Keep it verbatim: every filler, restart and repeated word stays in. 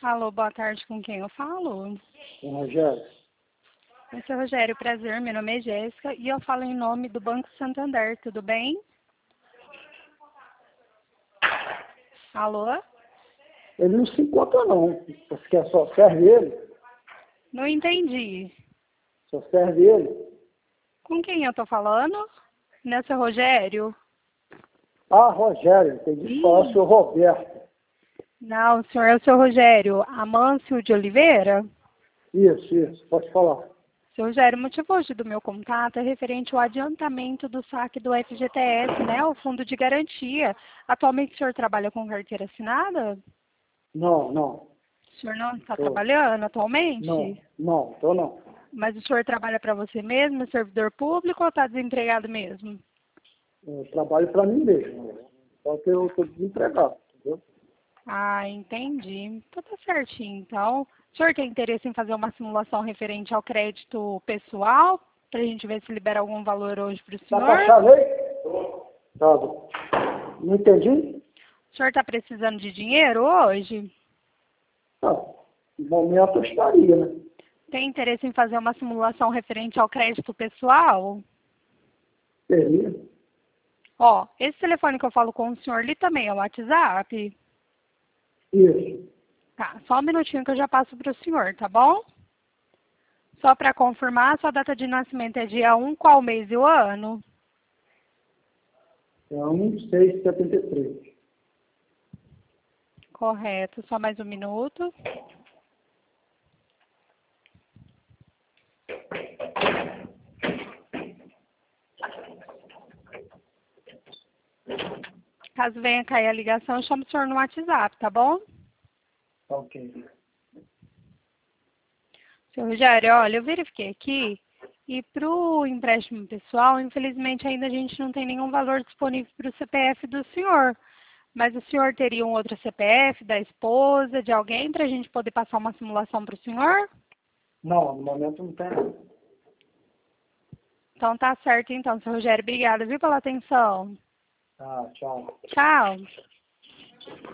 Alô, boa tarde, com quem eu falo? Com o Rogério. Oi, seu Rogério, prazer, meu nome é Jéssica e eu falo em nome do Banco Santander, tudo bem? Alô? Ele não se encontra não. Você quer só serve ele? Não entendi. Só serve ele? Com quem eu tô falando? Não é seu Rogério? Ah, Rogério, entendi. Falar o senhor Roberto. Não, o senhor é o seu Rogério Amâncio de Oliveira? Isso, isso, pode falar. Seu Rogério, o motivo hoje do meu contato é referente ao adiantamento do saque do F G T S, né, o Fundo de Garantia. Atualmente o senhor trabalha com carteira assinada? Não, não. O senhor não está Tô. trabalhando atualmente? Não, não, tô não. Mas o senhor trabalha para você mesmo, é servidor público ou está desempregado mesmo? Eu trabalho para mim mesmo. Só que eu estou desempregado, entendeu? Ah, entendi. Então tá certinho. Então, o senhor tem interesse em fazer uma simulação referente ao crédito pessoal? Para a gente ver se libera algum valor hoje para o Tá com senhor? a chave aí? Tá bom. Não entendi? O senhor está precisando de dinheiro hoje? Não. No momento eu estaria, né? Tem interesse em fazer uma simulação referente ao crédito pessoal? Teria. Ó, esse telefone que eu falo com o senhor ali também é o WhatsApp? Isso. Tá, só um minutinho que eu já passo para o senhor, tá bom? Só para confirmar, sua data de nascimento é dia um, qual mês e o ano? É um seis setenta e três. Correto, só mais um minuto. Caso venha cair a ligação, eu chamo o senhor no WhatsApp, tá bom? Ok. Seu Rogério, olha, eu verifiquei aqui e para o empréstimo pessoal, infelizmente ainda a gente não tem nenhum valor disponível para o C P F do senhor. Mas o senhor teria um outro C P F da esposa, de alguém, para a gente poder passar uma simulação para o senhor? Não, no momento não tem não. Então tá certo então, seu Rogério. Obrigada, viu, pela atenção. Ah, tchau. Tchau.